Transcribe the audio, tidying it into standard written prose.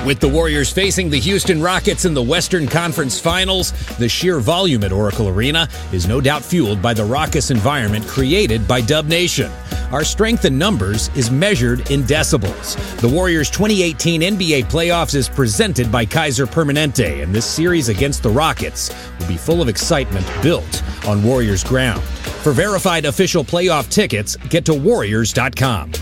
With the Warriors facing the Houston Rockets in the Western Conference Finals, the sheer volume at Oracle Arena is no doubt fueled by the raucous environment created by Dub Nation. Our strength in numbers is measured in decibels. The Warriors' 2018 NBA playoffs is presented by Kaiser Permanente, and this series against the Rockets will be full of excitement built on Warriors ground. For verified official playoff tickets, get to Warriors.com.